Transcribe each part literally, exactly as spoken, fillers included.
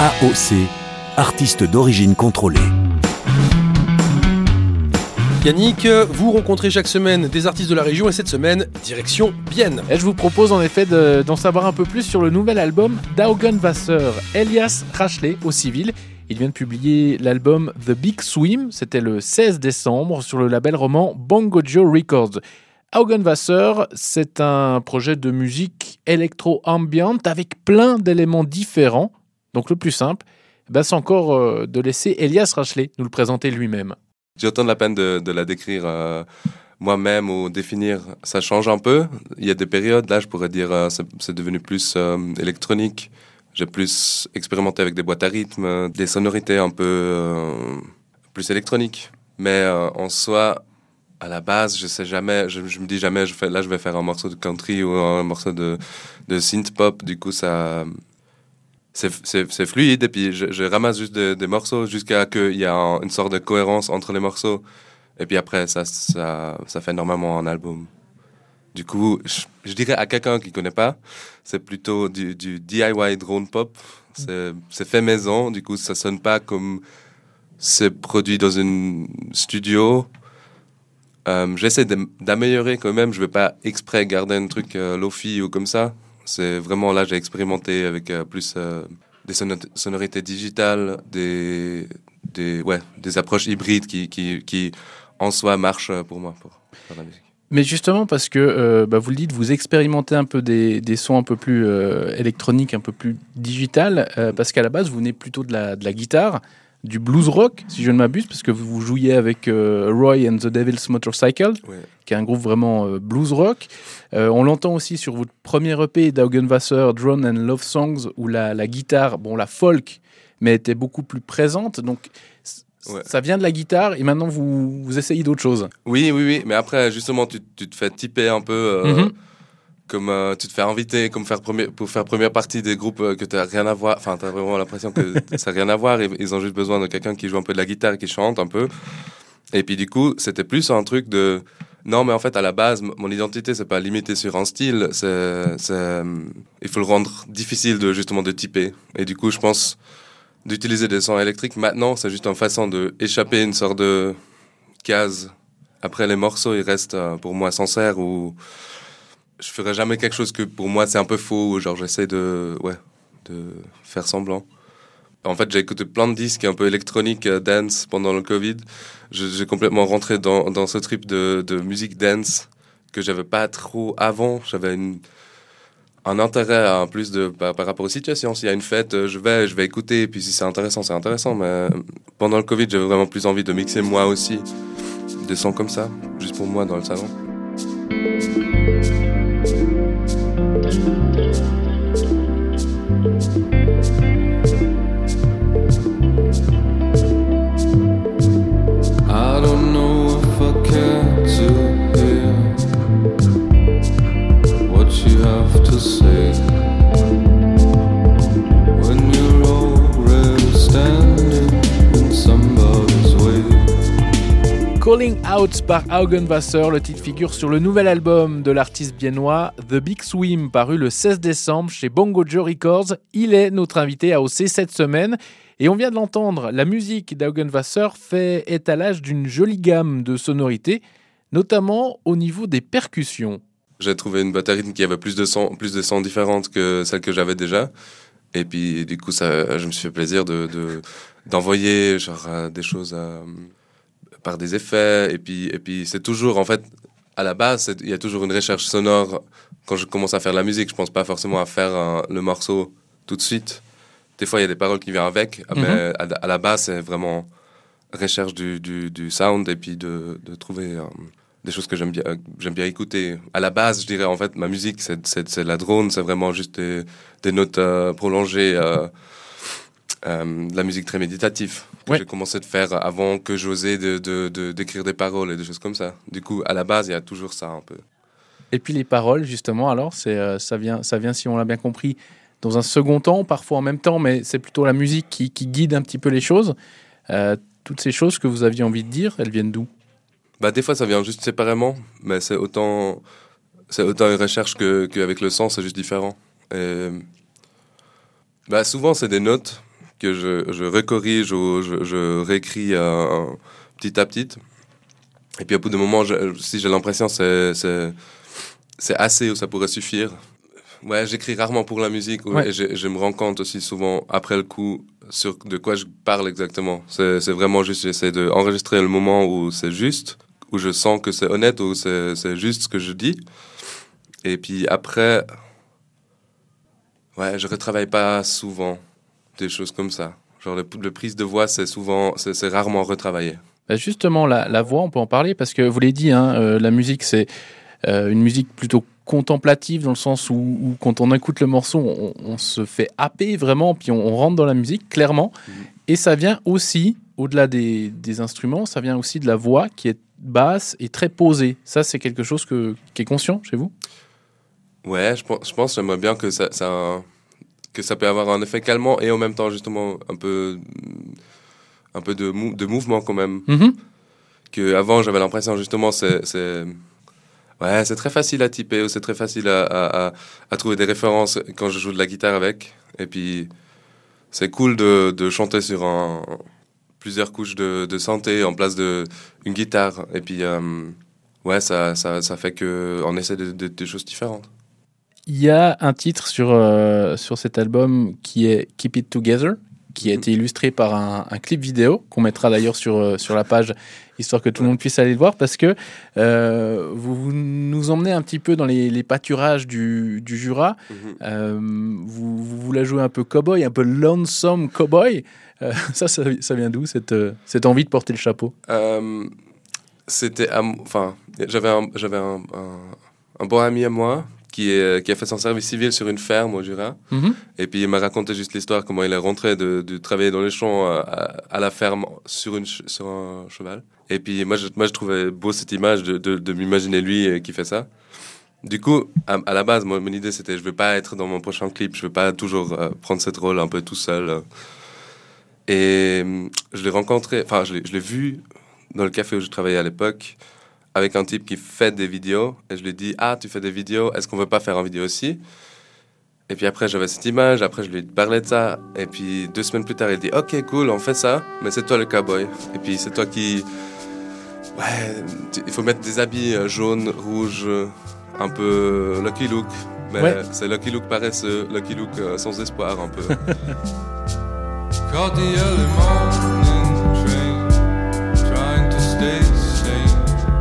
A O C, artiste d'origine contrôlée. Yannick, vous rencontrez chaque semaine des artistes de la région et cette semaine, direction Bienne. Et je vous propose en effet de, d'en savoir un peu plus sur le nouvel album d'Augenwasser, Elias Rachley au civil. Il vient de publier l'album The Big Swim, c'était le seize décembre sur le label roman Bongo Joe Records. Augenwasser, c'est un projet de musique électro-ambient avec plein d'éléments différents. Donc le plus simple, ben c'est encore euh, de laisser Elias Rachley nous le présenter lui-même. J'ai autant de la peine de, de la décrire euh, moi-même ou définir. Ça change un peu. Il y a des périodes, là je pourrais dire euh, c'est, c'est devenu plus euh, électronique. J'ai plus expérimenté avec des boîtes à rythme, des sonorités un peu euh, plus électroniques. Mais euh, en soi, à la base, je sais jamais, je, je me dis jamais, je fais, là je vais faire un morceau de country ou un morceau de, de synth-pop. Du coup, ça... C'est, c'est, c'est fluide et puis je, je ramasse juste des, des morceaux jusqu'à qu'il y a un, une sorte de cohérence entre les morceaux et puis après ça, ça, ça fait normalement un album. Du coup, je, je dirais à quelqu'un qui ne connaît pas, c'est plutôt du, du D I Y drone pop, c'est, c'est fait maison, du coup ça sonne pas comme c'est produit dans un studio. Euh, j'essaie de, d'améliorer quand même, je ne vais pas exprès garder un truc euh, lo-fi ou comme ça. C'est vraiment là, j'ai expérimenté avec euh, plus euh, des sonor- sonorités digitales, des, des, ouais, des approches hybrides qui, qui, qui en soi marchent pour moi, pour faire la musique. Mais justement parce que, euh, bah vous le dites, vous expérimentez un peu des, des sons un peu plus euh, électroniques, un peu plus digital, euh, parce qu'à la base, vous venez plutôt de la, de la guitare, du blues rock, si je ne m'abuse, parce que vous jouiez avec euh, Roy and the Devil's Motorcycle, ouais. qui est un groupe vraiment euh, blues rock. Euh, on l'entend aussi sur votre premier E P d'Augenwasser, Drone and Love Songs, où la, la guitare, bon, la folk, mais était beaucoup plus présente. Donc, ouais. ça vient de la guitare et maintenant vous, vous essayez d'autres choses. Oui, oui, oui. Mais après, justement, tu, tu te fais typer un peu. Euh, mm-hmm. Comme euh, tu te fais inviter comme faire premier, pour faire première partie des groupes euh, que tu n'as rien à voir. Enfin, tu as vraiment l'impression que ça n'a rien à voir. Ils, ils ont juste besoin de quelqu'un qui joue un peu de la guitare et qui chante un peu. Et puis du coup, c'était plus un truc de... Non, mais en fait, à la base, mon identité, c'est pas limité sur un style. C'est, c'est... Il faut le rendre difficile de, justement, de typer. Et du coup, je pense d'utiliser des sons électriques maintenant, c'est juste une façon d'échapper une sorte de case. Après, les morceaux, ils restent euh, pour moi sincères ou... Je ferais jamais quelque chose que pour moi c'est un peu faux, genre j'essaie de, ouais, de faire semblant. En fait, j'ai écouté plein de disques un peu électroniques, euh, dance pendant le Covid. Je, j'ai complètement rentré dans, dans ce trip de, de musique dance que j'avais pas trop avant. J'avais une, un intérêt en plus de, par, par rapport aux situations. S'il y a une fête, je vais, je vais écouter, et puis si c'est intéressant, c'est intéressant. Mais pendant le Covid, j'avais vraiment plus envie de mixer moi aussi des sons comme ça, juste pour moi dans le salon. I don't know if I care to hear what you have to say when you're already standing in somebody's way. Calling Out par Augenwasser, le titre figure sur le nouvel album de l'artiste biennois The Big Swim, paru le seize décembre chez Bongo Joe Records. Il est notre invité à O C cette semaine. Et on vient de l'entendre, la musique d'Augenwasser fait étalage d'une jolie gamme de sonorités, notamment au niveau des percussions. J'ai trouvé une boîte à rythme qui avait plus de sons, plus de sons différentes que celles que j'avais déjà. Et puis du coup, ça, je me suis fait plaisir de, de, d'envoyer genre, euh, des choses... Euh, par des effets, et puis, et puis c'est toujours, en fait, à la base, il y a toujours une recherche sonore. Quand je commence à faire la musique, je pense pas forcément à faire un, le morceau tout de suite. Des fois, il y a des paroles qui viennent avec, mm-hmm. mais à, à la base, c'est vraiment recherche du, du, du sound, et puis de, de trouver euh, des choses que j'aime bien, euh, j'aime bien écouter. À la base, je dirais, en fait, ma musique, c'est, c'est, c'est la drone, c'est vraiment juste des, des notes euh, prolongées, euh, Euh, de la musique très méditative que ouais. j'ai commencé de faire avant que j'osais de, de, de, d'écrire des paroles et des choses comme ça. Du coup, à la base, il y a toujours ça un peu. Et puis les paroles, justement, alors, c'est, euh, ça, vient, ça vient, si on l'a bien compris, dans un second temps, parfois en même temps, mais c'est plutôt la musique qui, qui guide un petit peu les choses. Euh, toutes ces choses que vous aviez envie de dire, elles viennent d'où ? Bah, des fois, ça vient juste séparément, mais c'est autant, c'est autant une recherche que, qu'avec le sens, c'est juste différent. Et, bah, souvent, c'est des notes que je, je recorrige ou je, je réécris euh, petit à petit. Et puis au bout d'un moment, je, si j'ai l'impression que c'est, c'est, c'est assez ou ça pourrait suffire. Ouais, j'écris rarement pour la musique ouais. et je, je me rends compte aussi souvent après le coup sur de quoi je parle exactement. C'est, c'est vraiment juste, j'essaie d'enregistrer le moment où c'est juste, où je sens que c'est honnête, où c'est, c'est juste ce que je dis. Et puis après, ouais, je retravaille pas souvent des choses comme ça. Genre le, le prise de voix, c'est souvent, c'est, c'est rarement retravaillé. Bah justement, la, la voix, on peut en parler parce que vous l'avez dit, hein, euh, la musique, c'est euh, une musique plutôt contemplative dans le sens où, où quand on écoute le morceau, on, on se fait happer vraiment, puis on, on rentre dans la musique clairement. Mmh. Et ça vient aussi, au-delà des, des instruments, ça vient aussi de la voix qui est basse et très posée. Ça, c'est quelque chose que, qui est conscient chez vous ? Ouais, je pense, je pense j'aimerais bien que ça, ça, que ça peut avoir un effet calmant et en même temps justement un peu, un peu de, mou- de mouvement quand même. Mmh. Que avant j'avais l'impression justement c'est, c'est ouais, c'est très facile à typer, c'est très facile à, à, à, à trouver des références quand je joue de la guitare avec. Et puis, c'est cool de, de chanter sur un, plusieurs couches de, de synthé en place d'une guitare. Et puis, euh, ouais, ça, ça, ça fait qu'on essaie de, de, de choses différentes. Il y a un titre sur, euh, sur cet album qui est Keep It Together, qui a été illustré par un, un clip vidéo qu'on mettra d'ailleurs sur, euh, sur la page, histoire que tout le monde puisse aller le voir, parce que euh, vous, vous nous emmenez un petit peu dans les, les pâturages du, du Jura. Mm-hmm. Euh, vous, vous voulez jouer un peu cow-boy, un peu lonesome cow-boy. Euh, ça, ça, ça vient d'où, cette, cette envie de porter le chapeau ? euh, C'était... Enfin, j'avais, un, j'avais un, un, un bon ami à moi Qui, est, qui a fait son service civil sur une ferme au Jura. Mm-hmm. Et puis il m'a raconté juste l'histoire, comment il est rentré de, de travailler dans les champs à, à la ferme sur, une, sur un cheval. Et puis moi je, moi, je trouvais beau cette image de, de, de m'imaginer lui qui fait ça. Du coup, à, à la base, moi, mon idée c'était je ne veux pas être dans mon prochain clip, je ne veux pas toujours euh, prendre cette rôle un peu tout seul. Et je l'ai rencontré, enfin je l'ai, je l'ai vu dans le café où je travaillais à l'époque, avec un type qui fait des vidéos, et je lui ai dit « Ah, tu fais des vidéos, est-ce qu'on veut pas faire une vidéo aussi ?» Et puis après, j'avais cette image, après je lui ai parlé de ça, et puis deux semaines plus tard, il dit « Ok, cool, on fait ça, mais c'est toi le cowboy. » Et puis c'est toi qui... Ouais, tu... il faut mettre des habits jaunes, rouges, un peu Lucky Luke, mais ouais. C'est Lucky Luke paresseux, Lucky Luke euh, sans espoir un peu. Caught the early morning train, trying to stay sane.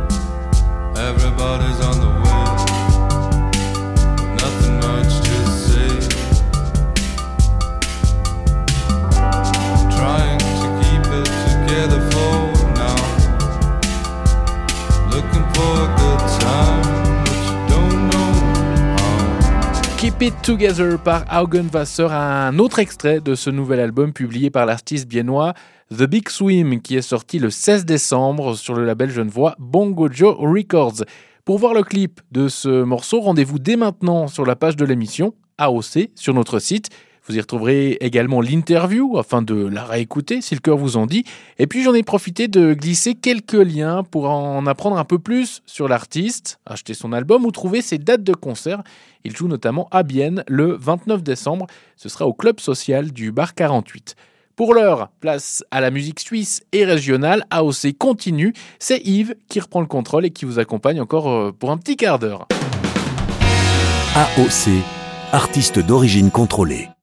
Everybody's on the way, nothing much to say. Trying to keep it together for now. Looking for a good time, but you don't know how. Keep It Together par Haugen Wasser, un autre extrait de ce nouvel album publié par l'artiste viennois The Big Swim, qui est sorti le seize décembre sur le label genevois Bongo Joe Records. Pour voir le clip de ce morceau, rendez-vous dès maintenant sur la page de l'émission A O C sur notre site. Vous y retrouverez également l'interview afin de la réécouter si le cœur vous en dit. Et puis j'en ai profité de glisser quelques liens pour en apprendre un peu plus sur l'artiste, acheter son album ou trouver ses dates de concert. Il joue notamment à Bienne le vingt-neuf décembre. Ce sera au club social du bar quarante-huit. Pour l'heure, place à la musique suisse et régionale. A O C continue. C'est Yves qui reprend le contrôle et qui vous accompagne encore pour un petit quart d'heure. A O C, artiste d'origine contrôlée.